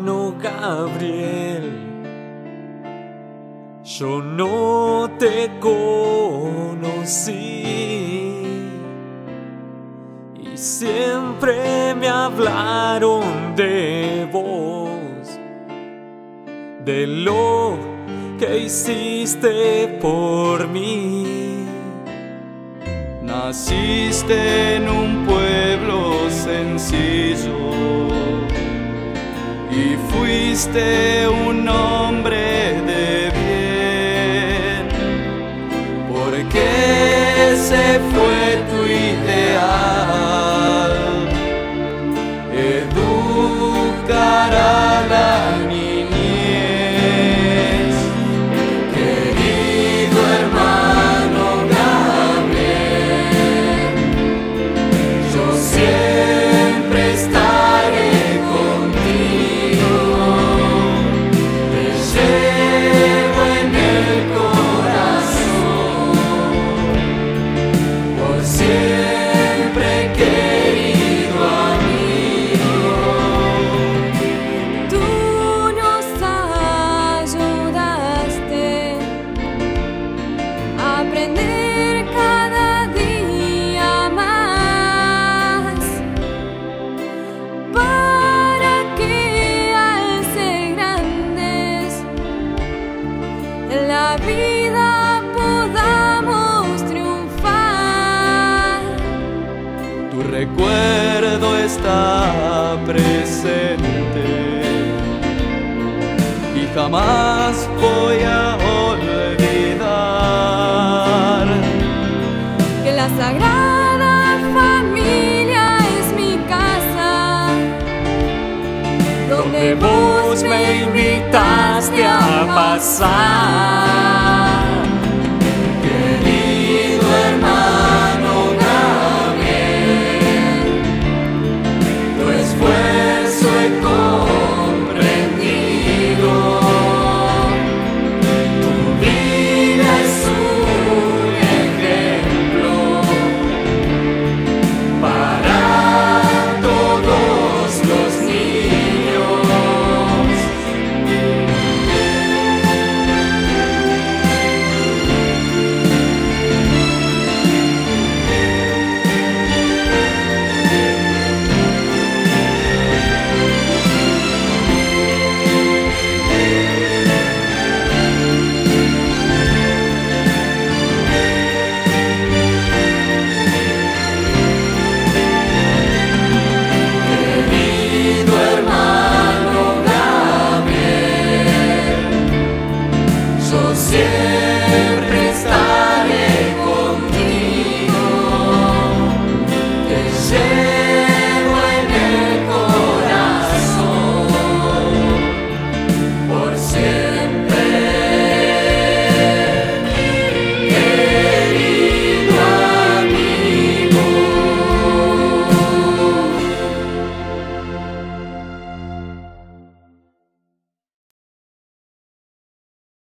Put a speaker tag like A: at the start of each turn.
A: hermano Gabriel, yo no te conocí y siempre me hablaron de vos, de lo que hiciste por mí.
B: Naciste en un pueblo sencillo y fuiste un hombre de bien, porque ese fue tu ideal, educar a la niñez. Querido hermano Gabriel, yo siempre estaré contigo, te llevo en el corazón, por siempre, querido amigo.
C: Tú nos ayudaste a aprender cada día más, para que al ser grandes en la vida podamos triunfar.
B: Tu recuerdo está presente y jamás voy a olvidar
C: Que la Sagrada Familia es mi casa,
A: donde vos me invitaste a pasar.